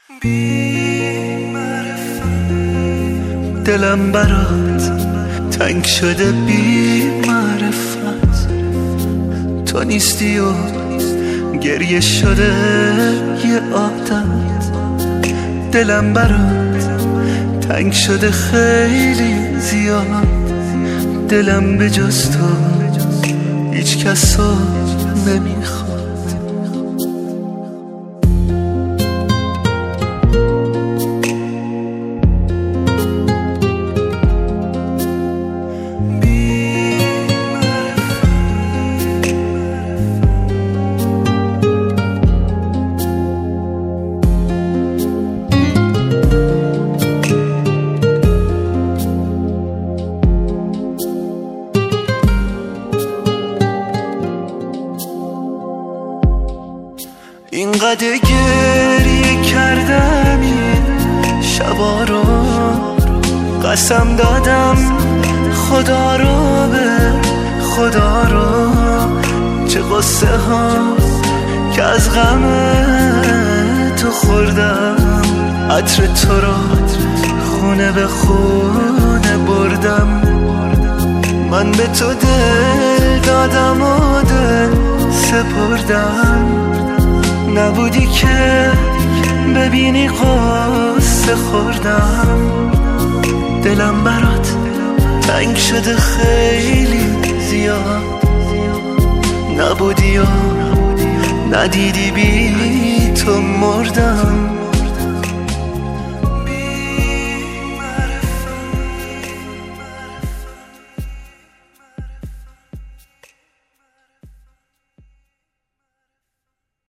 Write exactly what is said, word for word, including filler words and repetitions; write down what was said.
بی معرفت دلم برات تنگ شده، بی معرفت تو نیستی و گریه شده یه عادت. دلم برات تنگ شده خیلی زیاد، دلم به جز تو هیچ کس رو نمیخواد. اینقدر گریه کردم این شبا رو، قسم دادم خدا رو به خدا رو. چه قصه ها که از غم تو خوردم، عطر تو رو خونه به خونه بردم. من به تو دل دادم و دل سپردم، نبودی که ببینی قصه خوردم. دلم برات تنگ شده خیلی زیاد، نبودی و ندیدی بی تو مردم.